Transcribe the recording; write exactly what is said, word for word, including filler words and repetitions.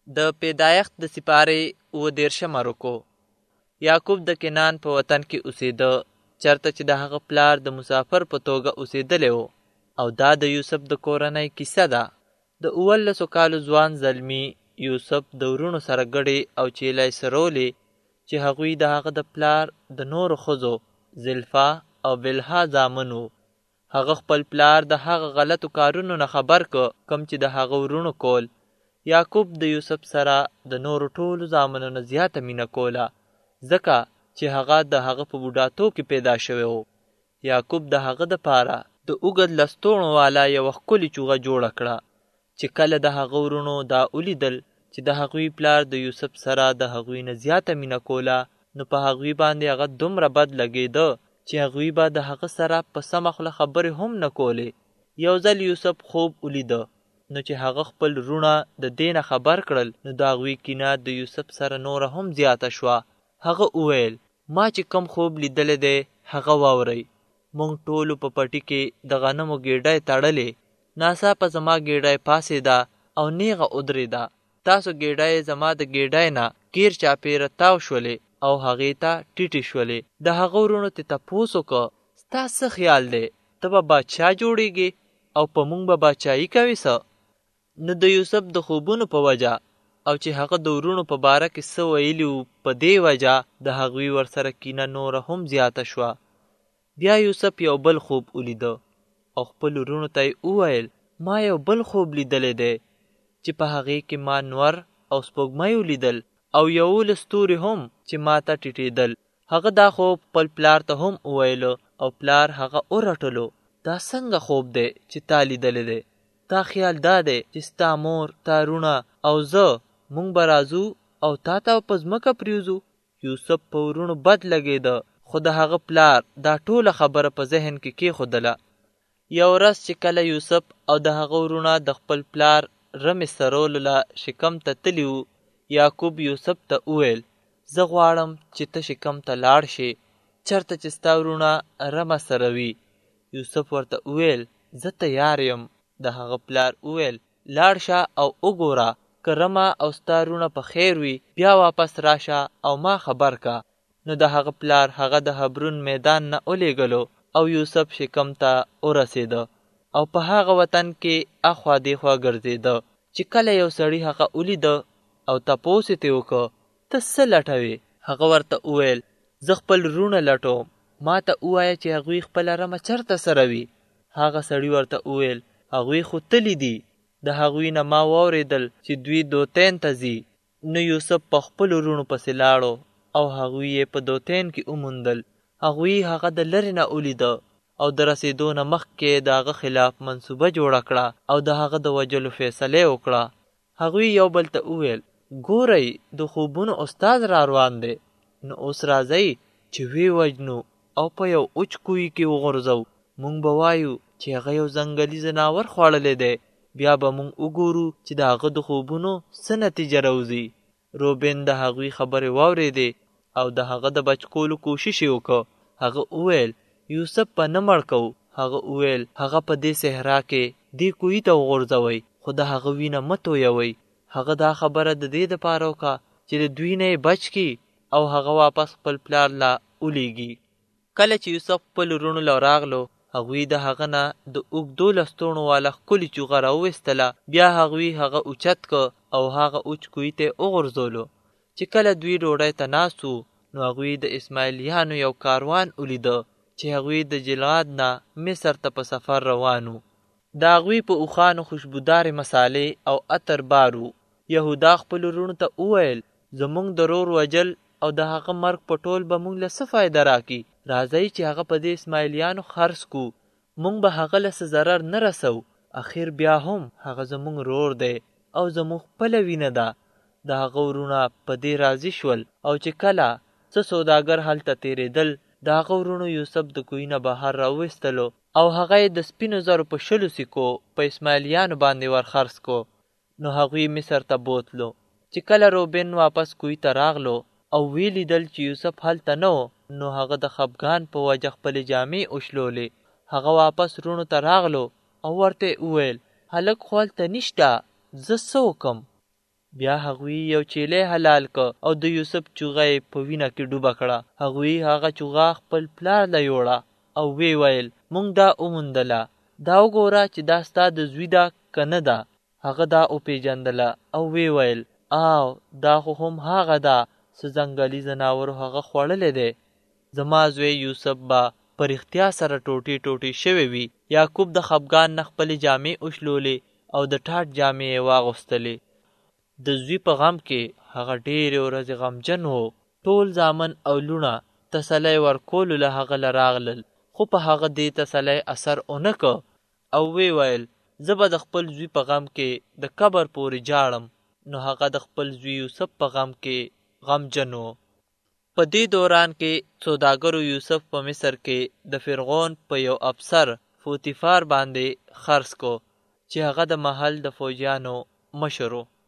د پیدایښت د سپارې اووه دېرشمه رکو. یعقوب د کنعان په وطن کې اوسېده، چرته چې د هغه پلار د مسافر په توګه اوسېدلی و. او دا د یوسف د کورنۍ کیسه ده. د اوولسو کالو ځوان زلمي یوسف د ورونو سره ګډې او چیلۍ سرولې چې هغوی د هغه د پلار د نورو ښځو زلفا او بلها زامن وو. هغه خپل پلار د هغه غلطو کارونو نه خبر که کوم چې د هغه ورونو کول. یعقوب د یوسف سره د نورو ټولو زامنو نه زیاته مینه کوله، ځکه چې هغه د هغه په بوډاتوب کې پیدا شوی و. یعقوب د هغه دپاره د اوږد لستوڼو والا یوه ښکلې چوغه جوړه کړه. چې کله د هغه ورونو دا ولیدل چې د هغوی پلار د یوسف سره د هغوی نه زیاته مینه کوله، نو په هغوی باندې هغه دومره بد لګېده چې هغوی به د هغه سره په سمه خوله خبرې هم نه کولې. یو ځل یوسف خوب ولیده، نو چې هغه خپل وروڼه د دې نه خبر کړل، نو د هغوی کینه د یوسف سره نوره هم زیاته شوه. هغه وویل، ما چې کوم خوب لیدلی دی هغه واورئ. موږ ټولو په پټي کې د غنمو ګېډۍ تړلې. ناڅاپه زما ګېډۍ پاڅېده او نیغه ودرېده. تاسو ګېډۍ زما د ګېډۍ نه کیر چاپېره تاو شولې او هغې ته ټیټې شولې. د هغه ورونو ته تپوس وکړه، ستا څه خیال دی؟ ته به بادشاه جوړېږې او په موږ به بادشاهي کوې څه؟ نو د یوسف د خوبونو په وجه او چې هغه د ورونو په باره کې څه ویلي وو، په دې وجه د هغوی ورسره کینه نوره هم زیاته شوه. بیا یوسف یو بل خوب ولیده او خپل ورونو ته یې وویل، ما یو بل خوب لیدلی دی چې په هغې کې ما نور او سپوږمۍ ولیدل او یولس ستوري هم چې ما ته ټیټېدل. هغه دا خوب خپل پلار ته هم وویلو او پلار هغه ورټلو. دا څنګه خوب دی چې تا لیدلی دی؟ تا خیال دا دی چې ستا مور، تا رونه او زه مونږ به راځو او تا ته په ځمکه پرېوځو؟ یوسف په ورونو بد لګېده، خو د هغه پلار دا ټوله خبره په ذهن کې کېښودله. یو ورځ چې کله یوسف او د هغه ورونه د خپل پلار رمې سرولو له شکم ته تلي وو، یعقوب یوسف ته وویل، زه غواړم چې ته شکم ته لاړ شې، چېرته چې ستا ورونه رمه سروي. یوسف ورته وویل، زه تیار یم. د هغه پلار وویل، لاړ شه او وګوره، که رمه او ستا ورونه په خیر وي بیا واپس راشه او ما خبر که. نو د هغه پلار هغه د حبرون میدان نه ولېږلو او یوسف شکم ته ورسېده او په هغه وطن کې اخوا دیخوا ګرځېده. چې کله یو سړي هغه ولیده او تپوس یې ترې وکړه، ته څه لټوې؟ هغه ورته وویل، زه خپل وروڼه لټوم، ما ته ووایه چې هغوی خپله رمه چېرته سروي. هغه سړي ورته وویل، هغوی خو تلي دي، د هغوی نه ما واورېدل چې دوی دوتین ته ځي. نو یوسف په خپلو وروڼو پسې لاړو او هغوی یې په دوتین کې وموندل. هغوی هغه د لرې نه ولیده او د رسېدو نه مخکې د هغه خلاف منصوبه جوړه کړه او د هغه د وژلو فیصله یې وکړه. هغوی یو بل ته وویل، ګورئ د خوبونو استاد را روان دی، نو اوس راځئ چې ویې وژنو او په یو اوچ کوهي کې وغورځو. موږ به وایو چې هغه یو ځنګلي ځناور خوړلی دی، بیا به موږ وګورو چې د هغه د خوبونو څه نتیجه راوځي. روبین د هغوی خبرې واورېدې او د هغه د بچ کولو کوشش یې وکړ. هغه وویل، یوسف به نه مړ کوو. هغه وویل، هغه په دې صحرا کې دې کوهي ته وغورځوئ، خو د هغه وینه مه تویوئ. هغه دا خبره د دې دپاره وکړه چې د دوی نه یې بچ کړي او هغه واپس خپل پلار له ولیږي. کله چې یوسف خپل وروڼو له راغلو، هغوی د هغه نه د اوږدو لستوڼو والا ښکلې چوغه راوویستله. بیا هغوی هغه اوچت که او هغه اوچ کوهي ته یې وغورځولو. چې کله دوی ډوډۍ ته ناست وو، نو هغوی د اسماعیلیانو یو کاروان ولیده چې هغوی د جلعاد نه مصر ته په سفر روان وو. د هغوی په اوښانو خوشبودارې مسالې او عطر بار وو. یهودا خپلو وروڼو ته وویل، زموږ د رور وژل او د هغه مرګ په ټول به موږ له څه فایده راکړي؟ راځئ چې هغه په دې اسماعیلیانو خرڅ کړو، موږ به هغه له څه ضرر نه رسو. اخر بیا هم هغه زموږ رور دی او زموږ خپله وینه ده. د هغه وروڼه په دې راضي شول او چې کله څه سوداګر هلته تېرېدل، د هغه وروڼو یوسف د کوهي نه بهر راوویستلو او هغه یې د سپینو زرو په شلو سیکو په اسماعیلیانو باندې ورخرڅ کړو. نو هغوی مصر ته بوتلو. چې کله روبین واپس کوهي ته راغلو او ویې لیدل چې یوسف هلته نه و، نو هغه د خفګان په وجه خپلې جامې وشلولې. هغه واپس وروڼو ته راغلو او ورته وویل، هلک خو هلته نشته، زه څه وکړم؟ بیا هغوی یو چیلی حلال که او د یوسف چوغه یې په وینه کې ډوبه کړه. هغوی هغه چوغه خپل پلار له یوړه او وی ویل مونږ دا وموندله، دا وګوره چې دا ستا د زوی ده که نه ده. هغه دا وپېژندله او وی ویل آو دا خو هم هغه ده څه ځنګلي ځناورو هغه خوړلی دی. زما زوی یوسف به په رښتیا سره ټوټې ټوټې شوی وي. یعقوب د خفګان نه خپلې جامې وشلولې او د ټاټ جامې یې واغوستلې. د زوی په غم کې هغه ډېرې ورځې غمجن و. ټول زامن او لوڼه تسلی ورکولو له هغه له راغلل، خو په هغه دې تسلی اثر ونه که او وی ویل زه به د خپل زوی په غم کې د قبر پورې جاړم. نو هغه د خپل زوی یوسف په غم کې غمجن و. په دې دوران کې سوداګرو یوسف په مصر کې د فرعون په یو افسر فوتیفار باندې خرڅ کو چې هغه د محل د فوجیانو مشر و.